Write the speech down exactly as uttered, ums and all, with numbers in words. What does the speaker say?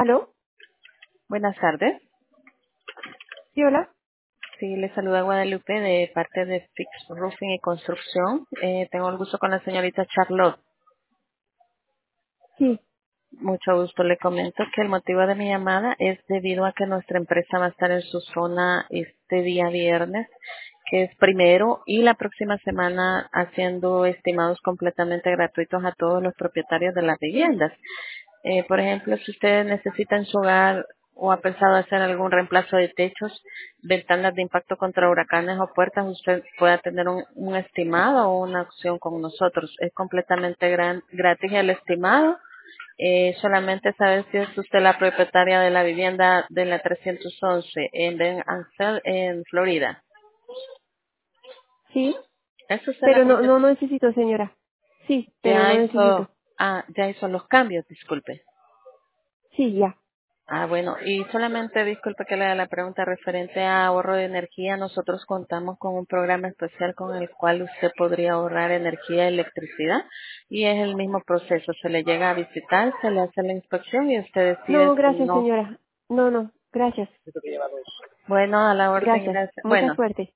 ¿Aló? Buenas tardes. ¿Sí, hola? Sí, le saluda Guadalupe de parte de Fix Roofing y Construcción. Eh, tengo el gusto con la señorita Charlotte. Sí. Mucho gusto. Le comento que el motivo de mi llamada es debido a que nuestra empresa va a estar en su zona este día viernes, que es primero, y la próxima semana haciendo estimados completamente gratuitos a todos los propietarios de las viviendas. Eh, por ejemplo, si usted necesita en su hogar o ha pensado hacer algún reemplazo de techos, ventanas de impacto contra huracanes o puertas, usted pueda tener un, un estimado o una opción con nosotros. Es completamente gran- gratis el estimado. Eh, solamente saber si es usted la propietaria de la vivienda de la trescientos once en Ben Ansel, en Florida. Sí. ¿Es usted la Pero no, propietaria? no, no necesito, señora. Sí, pero Ya no necesito. hizo, ah, ya hizo los cambios, disculpe. Sí, ya. Ah, bueno, y solamente disculpe que le haga la pregunta referente a ahorro de energía. Nosotros contamos con un programa especial con el cual usted podría ahorrar energía y electricidad y es el mismo proceso. Se le llega a visitar, se le hace la inspección y usted decide No, si gracias, no. señora. No, no, gracias. Bueno, a la orden, Gracias. gracias. Mucha Bueno, suerte.